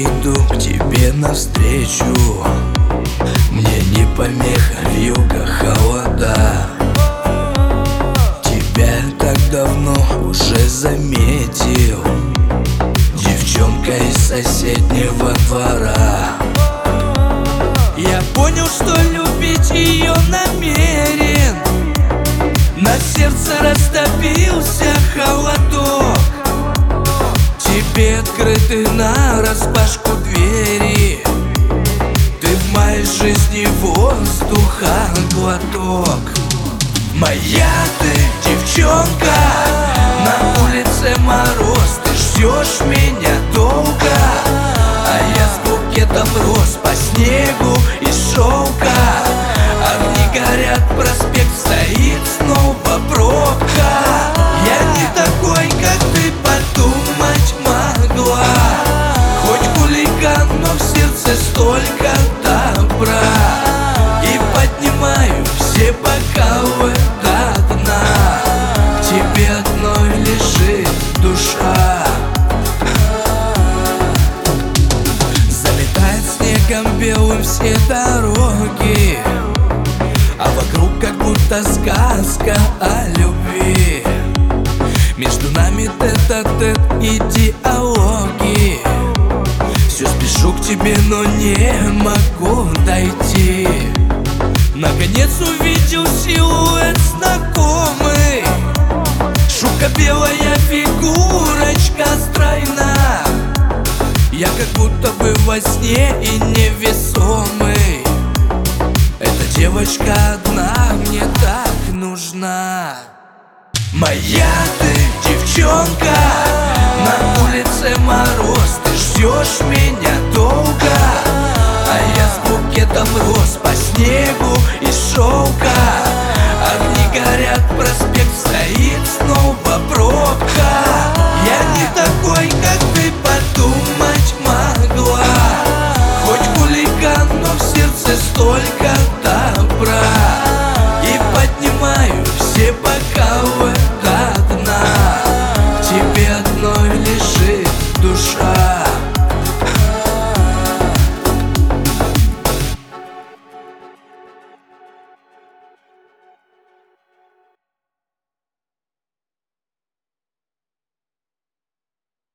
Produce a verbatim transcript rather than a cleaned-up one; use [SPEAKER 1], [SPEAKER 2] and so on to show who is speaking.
[SPEAKER 1] иду к тебе навстречу. Мне не помеха вьюга, холода. Тебя так давно уже заметил, девчонка из соседнего двора. Я понял, что любить ее намерен. На сердце растопился холодок. Тебе открыты нараспашку двери. Ты в моей жизни воздуха глоток. Моя ты девчонка, на улице мороз, ты ждешь меня долго, а я с букетом роз по снегу из шелка. Огни горят, проспект стоит, снова пробка. Я не такой, как ты подумать могла. Хоть хулиган, но в сердце столько добра. И поднимаю все бокалы до дна. К тебе одной лежит душа. Заметает снегом белым все дороги, а вокруг как будто сказка о любви. Между нами тет-а-тет и диалоги. Все спешу к тебе, но не могу дойти. Наконец увидел силуэт знакомый. Шубка белая, фигурочка стройна. Я как будто бы во сне и невесомый. Эта девочка одна мне так нужна. Моя ты девчонка, на улице мороз, ты ждешь меня долго, а я с букетом роз по снегу из шелка. Огни горят, проспект стоит, снова пробка.